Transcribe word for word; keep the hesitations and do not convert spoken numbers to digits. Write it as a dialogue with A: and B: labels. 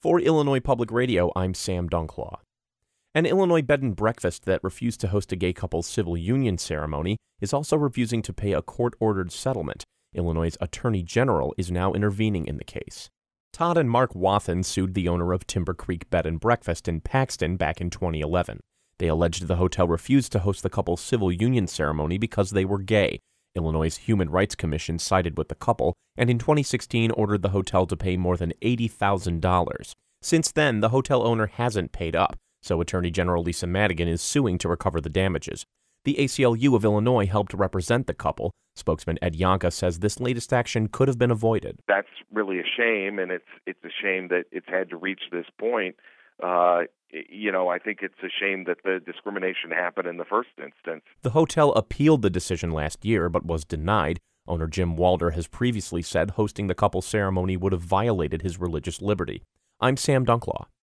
A: For Illinois Public Radio, I'm Sam Dunklaw. An Illinois bed and breakfast that refused to host a gay couple's civil union ceremony is also refusing to pay a court-ordered settlement. Illinois' Attorney General is now intervening in the case. Todd and Mark Wathen sued the owner of Timber Creek Bed and Breakfast in Paxton back in twenty eleven. They alleged the hotel refused to host the couple's civil union ceremony because they were gay. Illinois' Human Rights Commission sided with the couple and in twenty sixteen ordered the hotel to pay more than eighty thousand dollars. Since then, the hotel owner hasn't paid up, so Attorney General Lisa Madigan is suing to recover the damages. The A C L U of Illinois helped represent the couple. Spokesman Ed Yonka says this latest action could have been avoided.
B: That's really a shame, and it's it's a shame that it's had to reach this point. Uh, you know, I think it's a shame that the discrimination happened in the first instance.
A: The hotel appealed the decision last year, but was denied. Owner Jim Walder has previously said hosting the couple's ceremony would have violated his religious liberty. I'm Sam Dunklaw.